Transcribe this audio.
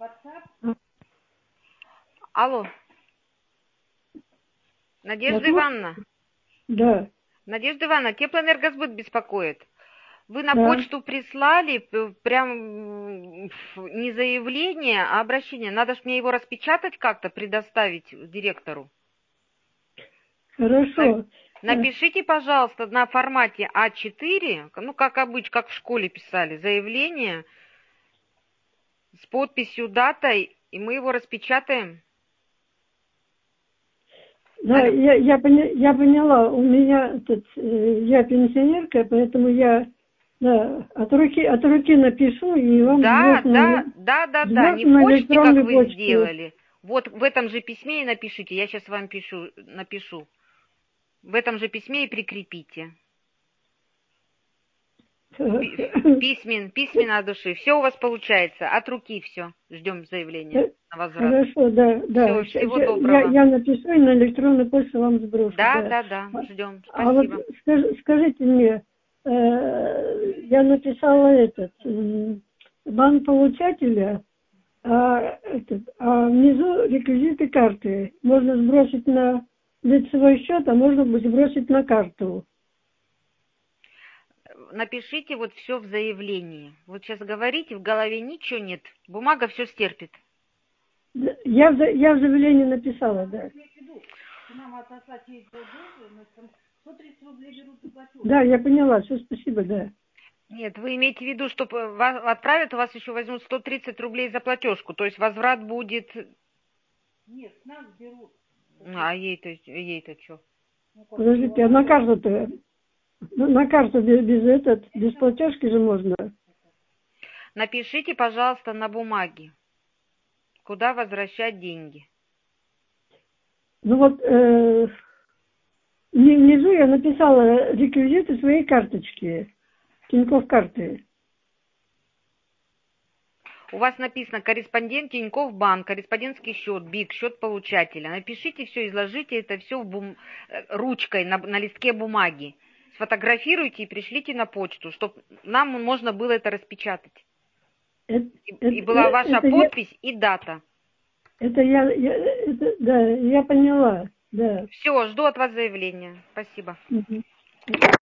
Алло, Надежда Ивановна. Да. Надежда Ивановна, Теплоэнергосбыт беспокоит. Вы на Да. почту прислали прям не заявление, а обращение. Надо ж мне его распечатать как-то, предоставить директору. Хорошо. Напишите, пожалуйста, на формате А4, ну, как обычно, как в школе писали, заявление с подписью, датой, и мы его распечатаем. Да, я поняла. У меня я пенсионерка, поэтому я от руки напишу и вам Да, не в почте, как вы почту. сделали. Вот в этом же письме и напишите. Я сейчас вам напишу. В этом же письме и прикрепите. Письменно от души. Все у вас получается. От руки все. Ждем заявления на возврат. Хорошо, да. Все, всего доброго. Я напишу и на электронную почту вам сброшу. Да. Ждем. Спасибо. А вот скажите мне, я написала банк получателя, а внизу реквизиты карты. Можно сбросить на лицевой счет, а можно будет сбросить на карту. Напишите вот все в заявлении. Вот сейчас говорите, в голове ничего нет. Бумага все стерпит. Я в заявлении написала, да. Да, я поняла. Все, спасибо, да. Нет, вы имеете в виду, что вас отправят, у вас еще возьмут 130 рублей за платежку, то есть возврат будет... Нет, с нас берут. А ей-то что? Подождите, а на карту-то? На карту без платежки же можно. Напишите, пожалуйста, на бумаге, куда возвращать деньги. Ну вот, внизу я написала реквизиты своей карточки, Тинькофф карты. У вас написано корреспондент Тинькофф банк, корреспондентский счет, БИК, счет получателя. Напишите все, изложите это все ручкой на листке бумаги. Сфотографируйте и пришлите на почту, чтобы нам можно было это распечатать. И была ваша подпись и дата. Я поняла, да. Все, жду от вас заявления. Спасибо. Угу.